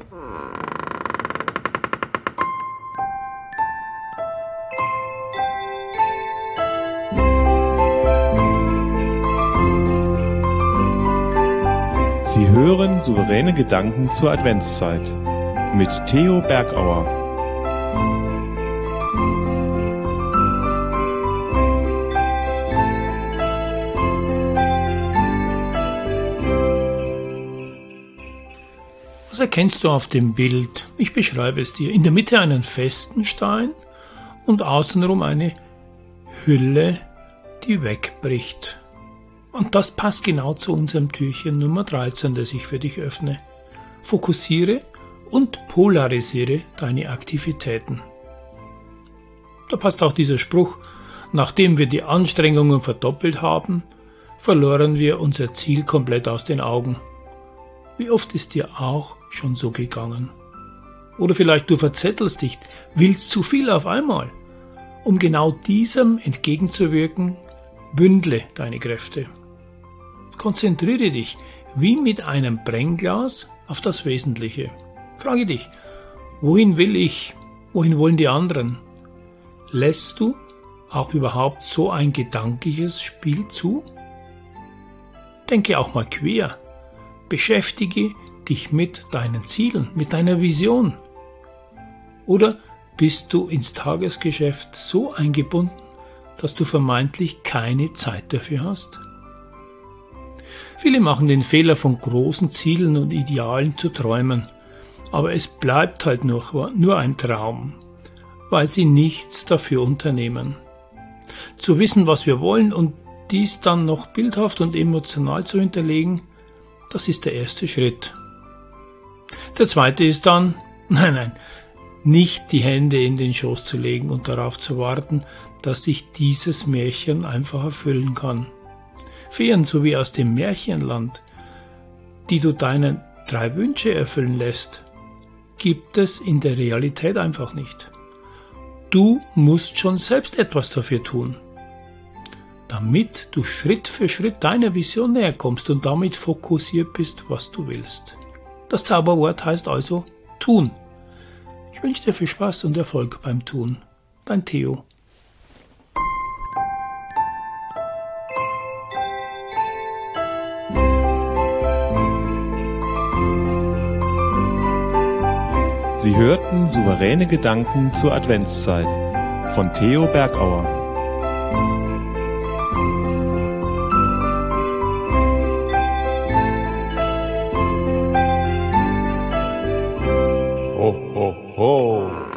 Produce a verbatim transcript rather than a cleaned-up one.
Sie hören souveräne Gedanken zur Adventszeit mit Theo Bergauer. Was erkennst du auf dem Bild? Ich beschreibe es dir. In der Mitte einen festen Stein und außenrum eine Hülle, die wegbricht. Und das passt genau zu unserem Türchen Nummer dreizehn, das ich für dich öffne. Fokussiere und polarisiere deine Aktivitäten. Da passt auch dieser Spruch: Nachdem wir die Anstrengungen verdoppelt haben, verloren wir unser Ziel komplett aus den Augen. Wie oft ist dir auch schon so gegangen? Oder vielleicht du verzettelst dich, willst zu viel auf einmal. Um genau diesem entgegenzuwirken, bündle deine Kräfte. Konzentriere dich wie mit einem Brennglas auf das Wesentliche. Frage dich, wohin will ich, wohin wollen die anderen? Lässt du auch überhaupt so ein gedankliches Spiel zu? Denke auch mal quer. Beschäftige dich mit deinen Zielen, mit deiner Vision. Oder bist du ins Tagesgeschäft so eingebunden, dass du vermeintlich keine Zeit dafür hast? Viele machen den Fehler, von großen Zielen und Idealen zu träumen, aber es bleibt halt nur, nur ein Traum, weil sie nichts dafür unternehmen. Zu wissen, was wir wollen und dies dann noch bildhaft und emotional zu hinterlegen, das ist der erste Schritt. Der zweite ist dann, nein, nein, nicht die Hände in den Schoß zu legen und darauf zu warten, dass sich dieses Märchen einfach erfüllen kann. Feen, so wie aus dem Märchenland, die du deinen drei Wünsche erfüllen lässt, gibt es in der Realität einfach nicht. Du musst schon selbst etwas dafür tun, damit du Schritt für Schritt deiner Vision näher kommst und damit fokussiert bist, was du willst. Das Zauberwort heißt also tun. Ich wünsche dir viel Spaß und Erfolg beim Tun. Dein Theo. Sie hörten souveräne Gedanken zur Adventszeit von Theo Bergauer. Ho, ho, ho.